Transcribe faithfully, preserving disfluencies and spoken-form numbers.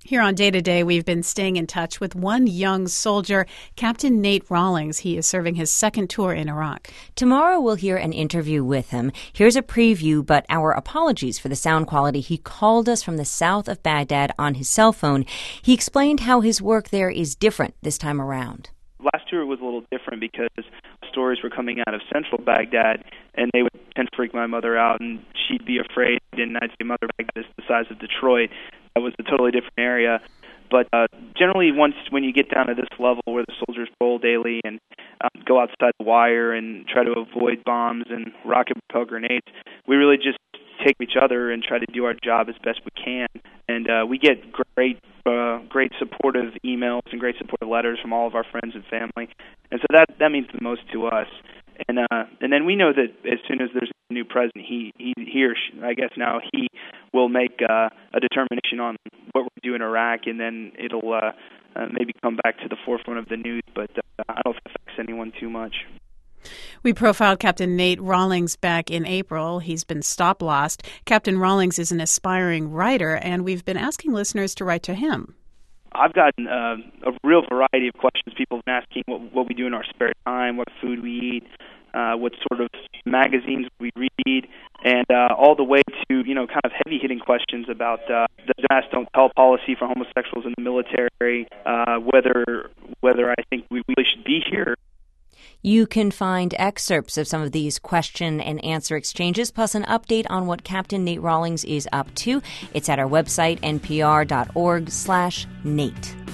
Here on Day to Day, we've been staying in touch with one young soldier, Captain Nate Rawlings. He is serving his second tour in Iraq. Tomorrow we'll hear an interview with him. Here's a preview, but our apologies for the sound quality. He called us from the south of Baghdad on his cell phone. He explained how his work there is different this time around. Last tour was a little different because stories were coming out of central Baghdad, and they would tend to freak my mother out, and she'd be afraid, and I'd say, Mother, Baghdad is the size of Detroit. That was a totally different area. But uh, generally, once when you get down to this level where the soldiers roll daily and um, go outside the wire and try to avoid bombs and rocket-propelled grenades, we really just take each other and try to do our job as best we can. And uh, we get great, uh, great supportive emails and great supportive letters from all of our friends and family. And so that that means the most to us. And uh, and then we know that as soon as there's a new president, he he, he or she, I guess now he will make uh, a determination on what we do in Iraq, and then it'll uh, uh, maybe come back to the forefront of the news. But uh, I don't think it affects anyone too much. We profiled Captain Nate Rawlings back in April. He's been stop-lost. Captain Rawlings is an aspiring writer, and we've been asking listeners to write to him. I've gotten uh, a real variety of questions. People have been asking what, what we do in our spare time, what food we eat, uh, what sort of magazines we read, and uh, all the way to, you know, kind of heavy-hitting questions about uh, the Ask Don't Tell policy for homosexuals in the military, uh, whether whether I think we really should be here. You can find excerpts of some of these question and answer exchanges, plus an update on what Captain Nate Rawlings is up to. It's at our website, npr dot org slash Nate.